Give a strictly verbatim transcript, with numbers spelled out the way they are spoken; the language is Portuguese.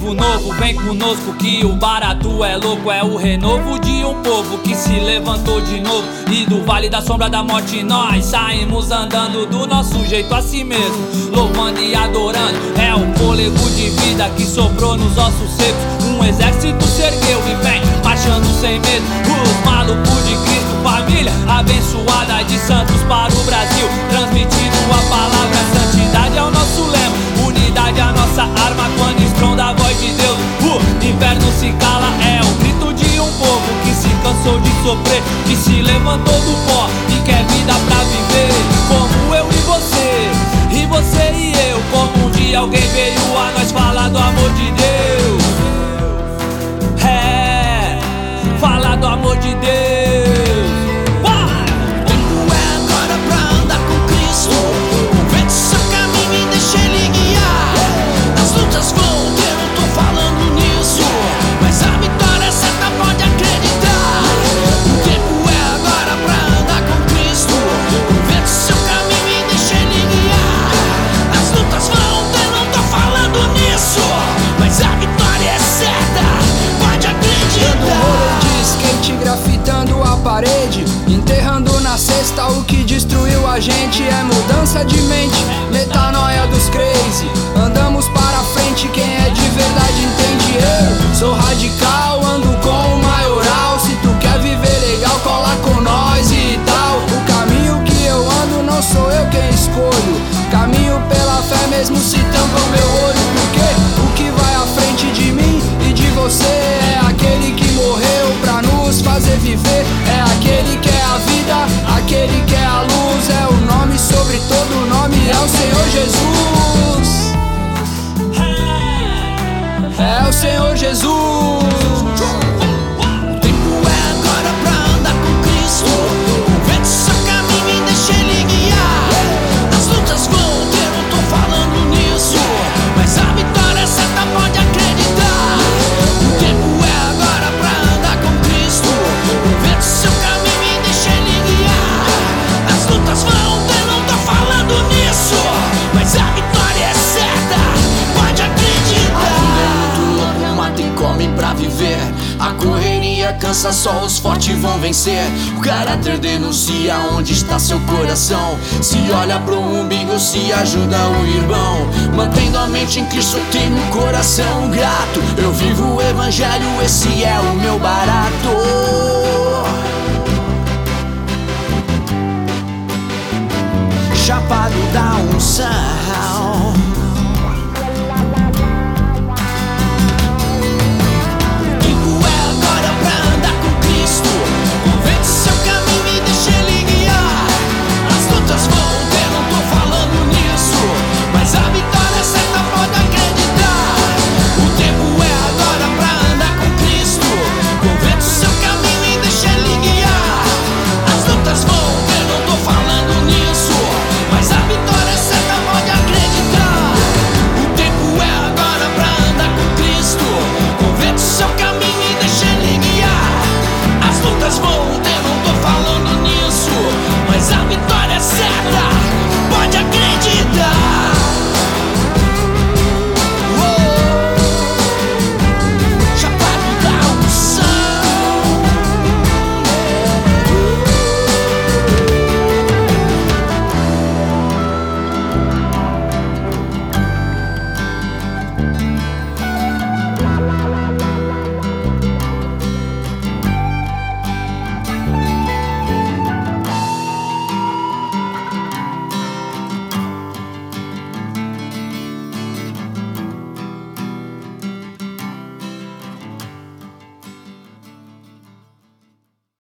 vivo novo, vem conosco que o barato é louco. É o renovo de um povo que se levantou de novo. E do vale da sombra da morte nós saímos andando do nosso jeito assim mesmo, louvando e adorando. É o fôlego de vida que soprou nos ossos secos. Um exército se ergueu e vem marchando sem medo. Os malucos de Cristo, família abençoada de santos para o Brasil, transmitindo a palavra. Santidade é o nosso lema, unidade é a nossa arma. Quando estronda a voz de Deus, o inferno se cala. É o grito de um povo que se cansou de sofrer, que se levantou do pó e quer vida pra viver. Como eu e você, e você e eu. Como um dia alguém veio a nós falar do amor de Deus. É, falar do amor de Deus. Grafitando a parede, enterrando na cesta o que destruiu a gente. É mudança de mente, metanoia dos crazy. Andamos para frente, quem é de verdade entende. Eu sou radical, ando com o maioral. Se tu quer viver legal, cola com nós e tal. O caminho que eu ando não sou eu quem escolho. Caminho pela fé mesmo se tampa o meu olho. Porque o que vai à frente de mim e de você é aquele que morreu pra nos fazer viver. É aquele que é a vida, aquele que é a luz. É o nome sobre todo nome, é o Senhor Jesus. É o Senhor Jesus. A correria cansa, só os fortes vão vencer. O caráter denuncia onde está seu coração. Se olha pro umbigo, se ajuda o irmão. Mantendo a mente em Cristo, tenho um coração grato. Eu vivo o evangelho, esse é o meu barato. Chapado da unção.